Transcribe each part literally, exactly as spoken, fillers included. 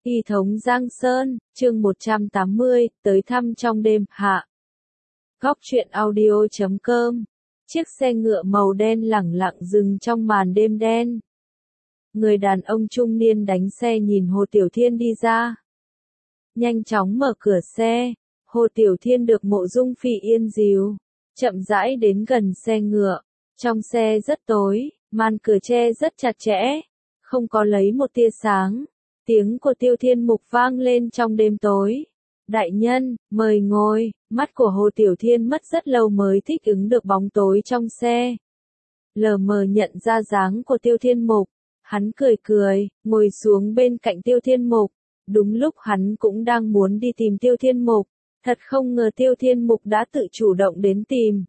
Y thống Giang Sơn, chương một trăm tám mươi, tới thăm trong đêm, hạ. Góc truyện audio chấm com. Chiếc xe ngựa màu đen lẳng lặng dừng trong màn đêm đen. Người đàn ông trung niên đánh xe nhìn Hồ Tiểu Thiên đi ra. Nhanh chóng mở cửa xe, Hồ Tiểu Thiên được Mộ Dung Phi Yên dìu, chậm rãi đến gần xe ngựa. Trong xe rất tối, màn cửa che rất chặt chẽ, không có lấy một tia sáng. Tiếng của Tiêu Thiên Mục vang lên trong đêm tối. Đại nhân, mời ngồi. Mắt của Hồ Tiểu Thiên mất rất lâu mới thích ứng được bóng tối trong xe. Lờ mờ nhận ra dáng của Tiêu Thiên Mục. Hắn cười cười, ngồi xuống bên cạnh Tiêu Thiên Mục. Đúng lúc hắn cũng đang muốn đi tìm Tiêu Thiên Mục. Thật không ngờ Tiêu Thiên Mục đã tự chủ động đến tìm.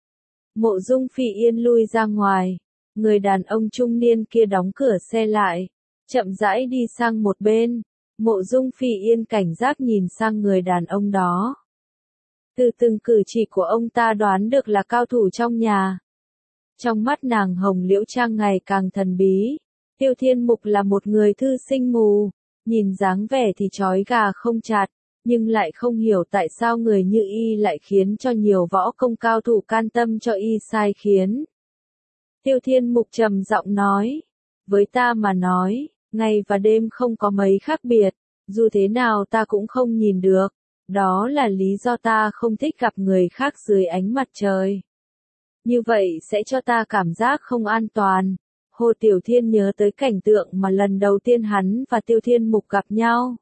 Mộ Dung Phi Yên lui ra ngoài. Người đàn ông trung niên kia đóng cửa xe lại. Chậm rãi đi sang một bên. Mộ Dung Phi Yên cảnh giác nhìn sang người đàn ông đó. Từ từng cử chỉ của ông ta đoán được là cao thủ trong nhà. Trong mắt nàng Hồng Liễu Trang ngày càng thần bí. Tiêu Thiên Mục là một người thư sinh mù. Nhìn dáng vẻ thì trói gà không chặt. Nhưng lại không hiểu tại sao người như y lại khiến cho nhiều võ công cao thủ can tâm cho y sai khiến. Tiêu Thiên Mục trầm giọng nói. Với ta mà nói, ngày và đêm không có mấy khác biệt, dù thế nào ta cũng không nhìn được. Đó là lý do ta không thích gặp người khác dưới ánh mặt trời. Như vậy sẽ cho ta cảm giác không an toàn. Hồ Tiểu Thiên nhớ tới cảnh tượng mà lần đầu tiên hắn và Tiêu Thiên Mục gặp nhau.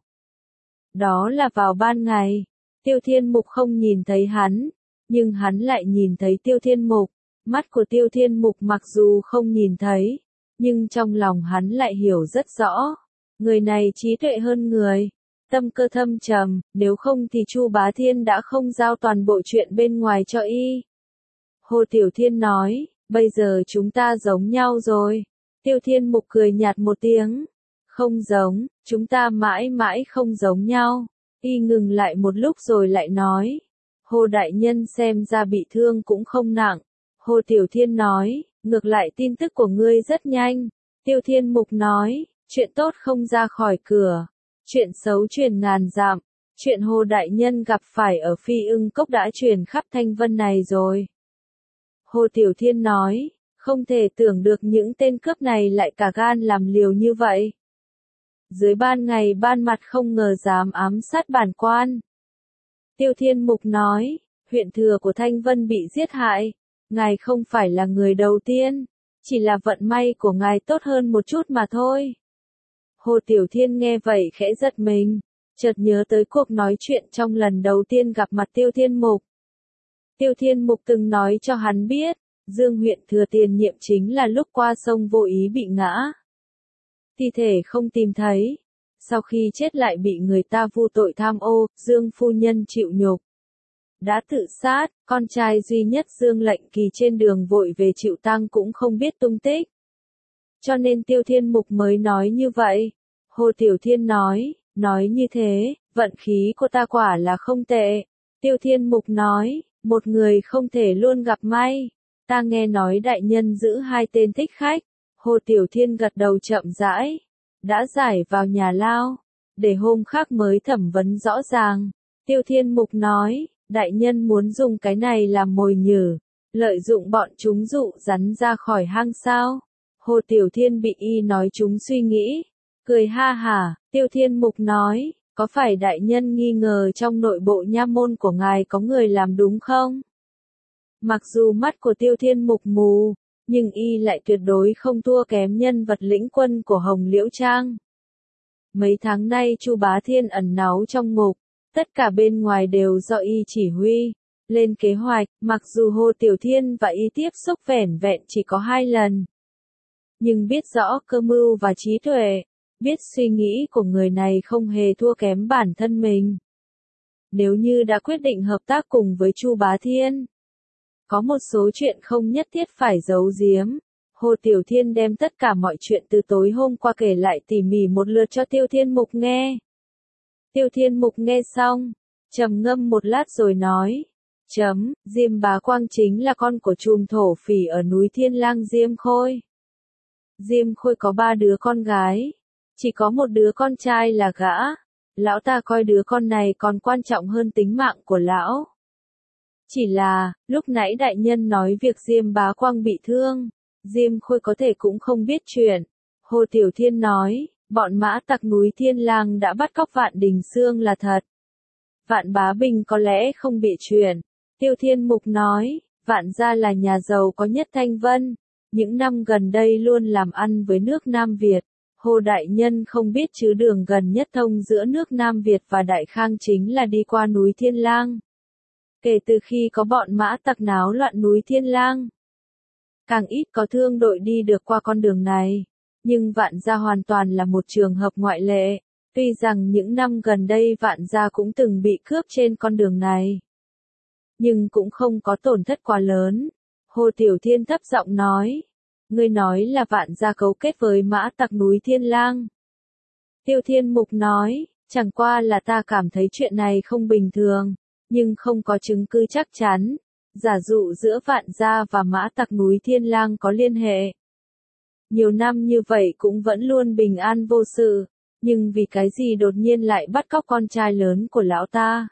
Đó là vào ban ngày. Tiêu Thiên Mục không nhìn thấy hắn, nhưng hắn lại nhìn thấy Tiêu Thiên Mục. Mắt của Tiêu Thiên Mục mặc dù không nhìn thấy, nhưng trong lòng hắn lại hiểu rất rõ. Người này trí tuệ hơn người, tâm cơ thâm trầm, nếu không thì Chu Bá Thiên đã không giao toàn bộ chuyện bên ngoài cho y. Hồ Tiểu Thiên nói, bây giờ chúng ta giống nhau rồi. Tiêu Thiên Mục cười nhạt một tiếng. Không giống, chúng ta mãi mãi không giống nhau. Y ngừng lại một lúc rồi lại nói. Hồ Đại Nhân xem ra bị thương cũng không nặng. Hồ Tiểu Thiên nói, ngược lại tin tức của ngươi rất nhanh. Tiêu Thiên Mục nói, chuyện tốt không ra khỏi cửa. Chuyện xấu truyền ngàn dặm. Chuyện Hồ Đại Nhân gặp phải ở Phi Ưng Cốc đã truyền khắp Thanh Vân này rồi. Hồ Tiểu Thiên nói, không thể tưởng được những tên cướp này lại cả gan làm liều như vậy. Dưới ban ngày ban mặt không ngờ dám ám sát bản quan. Tiêu Thiên Mục nói, huyện thừa của Thanh Vân bị giết hại. Ngài không phải là người đầu tiên, chỉ là vận may của ngài tốt hơn một chút mà thôi. Hồ Tiểu Thiên nghe vậy khẽ giật mình, chợt nhớ tới cuộc nói chuyện trong lần đầu tiên gặp mặt Tiêu Thiên Mục. Tiêu Thiên Mục từng nói cho hắn biết, Dương huyện thừa tiền nhiệm chính là lúc qua sông vô ý bị ngã. Thi thể không tìm thấy, sau khi chết lại bị người ta vu tội tham ô, Dương phu nhân chịu nhục. Đã tự sát, con trai duy nhất Dương Lệnh Kỳ trên đường vội về chịu tang cũng không biết tung tích. Cho nên Tiêu Thiên Mục mới nói như vậy. Hồ Tiểu Thiên nói, nói như thế, vận khí của ta quả là không tệ. Tiêu Thiên Mục nói, một người không thể luôn gặp may. Ta nghe nói đại nhân giữ hai tên thích khách. Hồ Tiểu Thiên gật đầu chậm rãi. Đã giải vào nhà lao, để hôm khác mới thẩm vấn rõ ràng. Tiêu Thiên Mục nói, đại nhân muốn dùng cái này làm mồi nhử, lợi dụng bọn chúng dụ rắn ra khỏi hang sao. Hồ Tiểu Thiên bị y nói chúng suy nghĩ, cười ha hả. Tiêu Thiên Mục nói, có phải đại nhân nghi ngờ trong nội bộ nha môn của ngài có người làm đúng không? Mặc dù mắt của Tiêu Thiên Mục mù, nhưng y lại tuyệt đối không thua kém nhân vật lĩnh quân của Hồng Liễu Trang. Mấy tháng nay Chu Bá Thiên ẩn náu trong ngục. Tất cả bên ngoài đều do y chỉ huy, lên kế hoạch, mặc dù Hồ Tiểu Thiên và y tiếp xúc vẻn vẹn chỉ có hai lần. Nhưng biết rõ cơ mưu và trí tuệ, biết suy nghĩ của người này không hề thua kém bản thân mình. Nếu như đã quyết định hợp tác cùng với Chu Bá Thiên, có một số chuyện không nhất thiết phải giấu giếm. Hồ Tiểu Thiên đem tất cả mọi chuyện từ tối hôm qua kể lại tỉ mỉ một lượt cho Tiêu Thiên Mục nghe. Tiêu Thiên Mục nghe xong, trầm ngâm một lát rồi nói, chấm, Diêm Bá Quang chính là con của trùm thổ phỉ ở núi Thiên Lang Diêm Khôi. Diêm Khôi có ba đứa con gái, Chỉ có một đứa con trai là gã. Lão ta coi đứa con này còn quan trọng hơn tính mạng của lão. Chỉ là, lúc nãy đại nhân nói việc Diêm Bá Quang bị thương, Diêm Khôi có thể cũng không biết chuyện. Hồ Tiểu Thiên nói, bọn mã tặc núi Thiên Lang đã bắt cóc Vạn Đình Xương là thật. Vạn Bá Bình có lẽ không bị chuyện. Tiêu Thiên Mục nói, Vạn gia là nhà giàu có nhất Thanh Vân, những năm gần đây luôn làm ăn với nước Nam Việt. Hồ Đại Nhân không biết chứ đường gần nhất thông giữa nước Nam Việt và Đại Khang chính là đi qua núi Thiên Lang. Kể từ khi có bọn mã tặc náo loạn núi Thiên Lang, càng ít có thương đội đi được qua con đường này. Nhưng Vạn gia hoàn toàn là một trường hợp ngoại lệ. Tuy rằng những năm gần đây Vạn gia cũng từng bị cướp trên con đường này, nhưng cũng không có tổn thất quá lớn. Hồ Tiểu Thiên thấp giọng nói, ngươi nói là Vạn gia cấu kết với mã tặc núi Thiên Lang. Tiêu Thiên Mục nói, chẳng qua là ta cảm thấy chuyện này không bình thường, nhưng không có chứng cứ chắc chắn. Giả dụ giữa Vạn gia và mã tặc núi Thiên Lang có liên hệ. Nhiều năm như vậy cũng vẫn luôn bình an vô sự, nhưng vì cái gì đột nhiên lại bắt cóc con trai lớn của lão ta?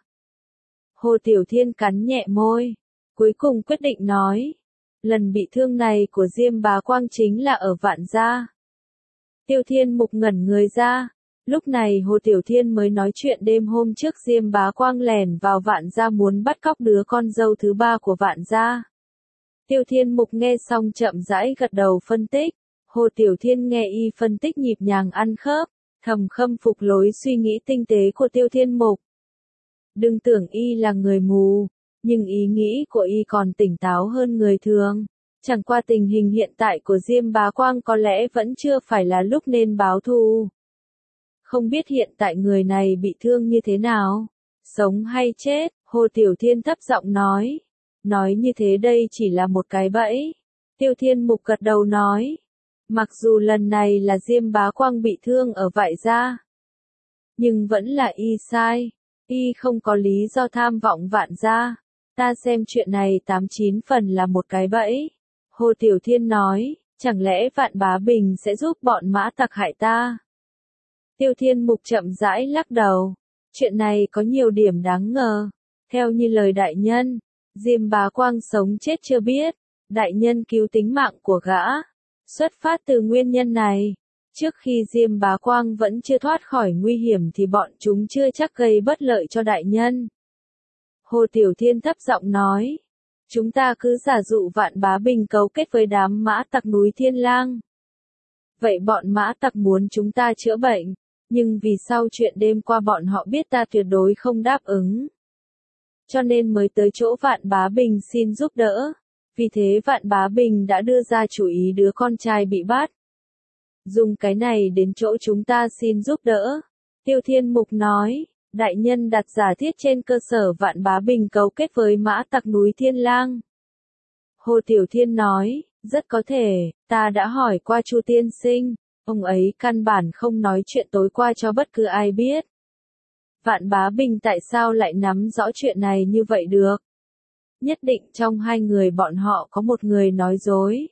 Hồ Tiểu Thiên cắn nhẹ môi, cuối cùng quyết định nói, lần bị thương này của Diêm Bá Quang chính là ở Vạn gia. Tiêu Thiên Mục ngẩn người ra, lúc này Hồ Tiểu Thiên mới nói chuyện đêm hôm trước Diêm Bá Quang lẻn vào Vạn gia muốn bắt cóc đứa con dâu thứ ba của Vạn gia. Tiêu Thiên Mục nghe xong chậm rãi gật đầu phân tích. Hồ Tiểu Thiên nghe y phân tích nhịp nhàng ăn khớp, thầm khâm phục lối suy nghĩ tinh tế của Tiêu Thiên Mục. Đừng tưởng y là người mù, nhưng ý nghĩ của y còn tỉnh táo hơn người thường. Chẳng qua tình hình hiện tại của Diêm Bá Quang có lẽ vẫn chưa phải là lúc nên báo thù. Không biết hiện tại người này bị thương như thế nào, sống hay chết, Hồ Tiểu Thiên thấp giọng nói. Nói như thế đây chỉ là một cái bẫy. Tiêu Thiên Mục gật đầu nói. Mặc dù lần này là Diêm Bá Quang bị thương ở Vại gia, nhưng vẫn là y sai, y không có lý do tham vọng Vạn gia. Ta xem chuyện này tám chín phần là một cái bẫy. Hồ Tiểu Thiên nói, chẳng lẽ Vạn Bá Bình sẽ giúp bọn mã tặc hại ta? Tiêu Thiên Mục chậm rãi lắc đầu, chuyện này có nhiều điểm đáng ngờ. Theo như lời đại nhân, Diêm Bá Quang sống chết chưa biết, đại nhân cứu tính mạng của gã. Xuất phát từ nguyên nhân này, trước khi Diêm Bá Quang vẫn chưa thoát khỏi nguy hiểm thì bọn chúng chưa chắc gây bất lợi cho đại nhân. Hồ Tiểu Thiên thấp giọng nói, chúng ta cứ giả dụ Vạn Bá Bình cấu kết với đám mã tặc núi Thiên Lang. Vậy bọn mã tặc muốn chúng ta chữa bệnh, nhưng vì sau chuyện đêm qua bọn họ biết ta tuyệt đối không đáp ứng. Cho nên mới tới chỗ Vạn Bá Bình xin giúp đỡ. Vì thế Vạn Bá Bình đã đưa ra chủ ý đứa con trai bị bắt. Dùng cái này đến chỗ chúng ta xin giúp đỡ. Tiêu Thiên Mục nói, đại nhân đặt giả thiết trên cơ sở Vạn Bá Bình cấu kết với mã tặc núi Thiên Lang. Hồ Tiểu Thiên nói, rất có thể, ta đã hỏi qua Chu tiên sinh, ông ấy căn bản không nói chuyện tối qua cho bất cứ ai biết. Vạn Bá Bình tại sao lại nắm rõ chuyện này như vậy được? Nhất định trong hai người bọn họ có một người nói dối.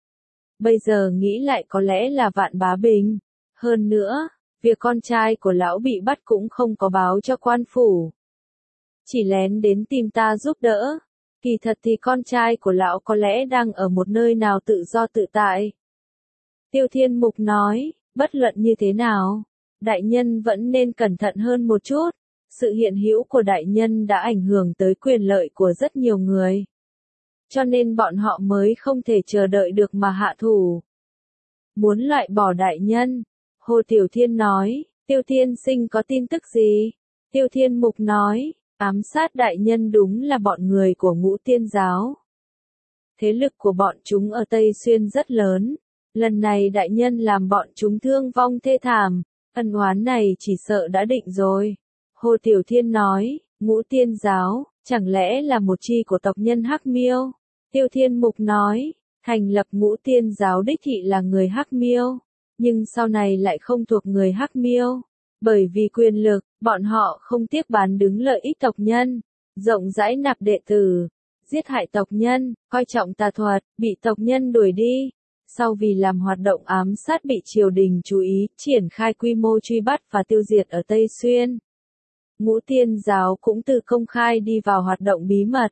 Bây giờ nghĩ lại có lẽ là Vạn Bá Bình. Hơn nữa, việc con trai của lão bị bắt cũng không có báo cho quan phủ. Chỉ lén đến tìm ta giúp đỡ. Kỳ thật thì con trai của lão có lẽ đang ở một nơi nào tự do tự tại. Tiêu Thiên Mục nói, bất luận như thế nào, đại nhân vẫn nên cẩn thận hơn một chút. Sự hiện hữu của đại nhân đã ảnh hưởng tới quyền lợi của rất nhiều người. Cho nên bọn họ mới không thể chờ đợi được mà hạ thủ. Muốn loại bỏ đại nhân. Hồ Tiểu Thiên nói, Tiêu Thiên Sinh có tin tức gì? Tiêu Thiên Mục nói, ám sát đại nhân đúng là bọn người của Ngũ Tiên giáo. Thế lực của bọn chúng ở Tây Xuyên rất lớn. Lần này đại nhân làm bọn chúng thương vong thê thảm. Ân oán này chỉ sợ đã định rồi. Hồ Tiểu Thiên nói, Ngũ Tiên giáo, chẳng lẽ là một chi của tộc nhân Hắc Miêu? Tiêu Thiên Mục nói, thành lập Ngũ Tiên giáo đích thị là người Hắc Miêu, nhưng sau này lại không thuộc người Hắc Miêu. Bởi vì quyền lực, bọn họ không tiếc bán đứng lợi ích tộc nhân, rộng rãi nạp đệ tử, giết hại tộc nhân, coi trọng tà thuật, bị tộc nhân đuổi đi. sau vì làm hoạt động ám sát bị triều đình chú ý, triển khai quy mô truy bắt và tiêu diệt ở Tây Xuyên. Ngũ Tiên giáo cũng từ công khai đi vào hoạt động bí mật.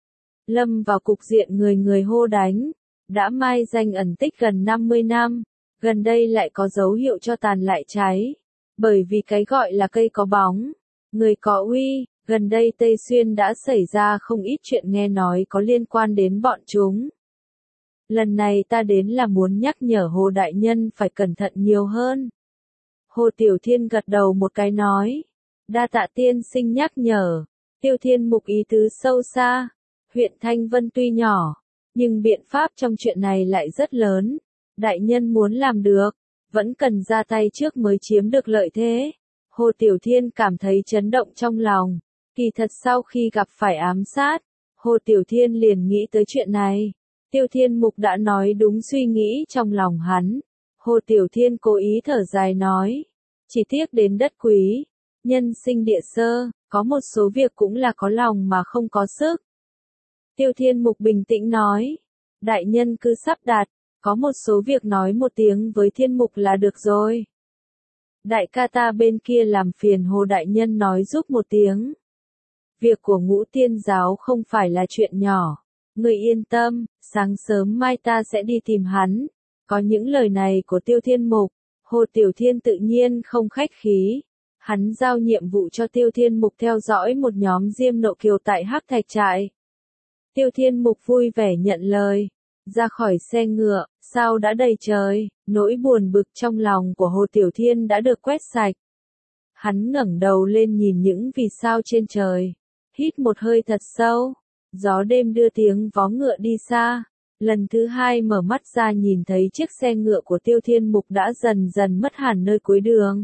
Lâm vào cục diện người người hô đánh, đã mai danh ẩn tích gần năm mươi năm, gần đây lại có dấu hiệu cho tàn lại cháy. Bởi vì cái gọi là cây có bóng, người có uy, gần đây Tây Xuyên đã xảy ra không ít chuyện nghe nói có liên quan đến bọn chúng. Lần này ta đến là muốn nhắc nhở Hồ Đại Nhân phải cẩn thận nhiều hơn. Hồ Tiểu Thiên gật đầu một cái nói. Đa tạ tiên sinh nhắc nhở. Tiêu Thiên Mục ý tứ sâu xa. Huyện Thanh Vân tuy nhỏ, nhưng biện pháp trong chuyện này lại rất lớn. Đại nhân muốn làm được, vẫn cần ra tay trước mới chiếm được lợi thế. Hồ Tiểu Thiên cảm thấy chấn động trong lòng. Kỳ thật sau khi gặp phải ám sát, Hồ Tiểu Thiên liền nghĩ tới chuyện này. Tiêu Thiên Mục đã nói đúng suy nghĩ trong lòng hắn. Hồ Tiểu Thiên cố ý thở dài nói. Chỉ tiếc đến đất quý, nhân sinh địa sơ, có một số việc cũng là có lòng mà không có sức. Tiêu Thiên Mục bình tĩnh nói. Đại nhân cứ sắp đặt, có một số việc nói một tiếng với Thiên Mục là được rồi. Đại ca ta bên kia làm phiền Hồ Đại Nhân nói giúp một tiếng. Việc của Ngũ Tiên giáo không phải là chuyện nhỏ. Người yên tâm, sáng sớm mai ta sẽ đi tìm hắn. Có những lời này của Tiêu Thiên Mục, Hồ Tiểu Thiên tự nhiên không khách khí. Hắn giao nhiệm vụ cho Tiêu Thiên Mục theo dõi một nhóm Diêm Nộ Kiều tại Hắc Thạch Trại. Tiêu Thiên Mục vui vẻ nhận lời. Ra khỏi xe ngựa, sao đã đầy trời, nỗi buồn bực trong lòng của Hồ Tiểu Thiên đã được quét sạch. Hắn ngẩng đầu lên nhìn những vì sao trên trời. Hít một hơi thật sâu. Gió đêm đưa tiếng vó ngựa đi xa. Lần thứ hai mở mắt ra nhìn thấy chiếc xe ngựa của Tiêu Thiên Mục đã dần dần mất hẳn nơi cuối đường.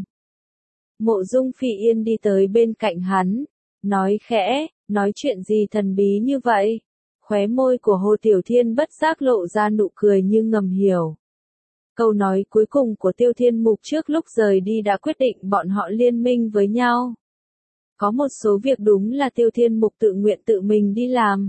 Mộ Dung Phi Yên đi tới bên cạnh hắn. Nói khẽ, nói chuyện gì thần bí như vậy? Khóe môi của Hồ Tiểu Thiên bất giác lộ ra nụ cười như ngầm hiểu. Câu nói cuối cùng của Tiêu Thiên Mục trước lúc rời đi đã quyết định bọn họ liên minh với nhau. Có một số việc đúng là Tiêu Thiên Mục tự nguyện tự mình đi làm.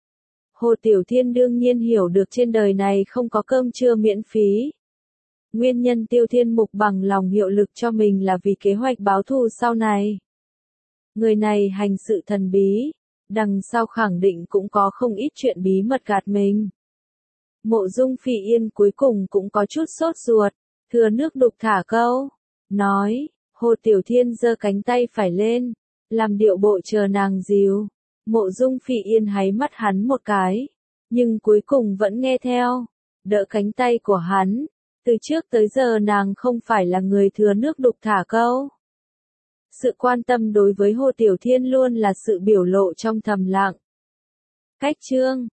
Hồ Tiểu Thiên đương nhiên hiểu được trên đời này không có cơm trưa miễn phí. Nguyên nhân Tiêu Thiên Mục bằng lòng hiệu lực cho mình là vì kế hoạch báo thù sau này. Người này hành sự thần bí, đằng sau khẳng định cũng có không ít chuyện bí mật gạt mình. Mộ Dung Phi Yên cuối cùng cũng có chút sốt ruột, thừa nước đục thả câu, nói, Hồ Tiểu Thiên giơ cánh tay phải lên, làm điệu bộ chờ nàng dìu. Mộ Dung Phi Yên háy mắt hắn một cái, nhưng cuối cùng vẫn nghe theo, đỡ cánh tay của hắn. Từ trước tới giờ nàng không phải là người thừa nước đục thả câu. Sự quan tâm đối với Hồ Tiểu Thiên luôn là sự biểu lộ trong thầm lặng. Cách chương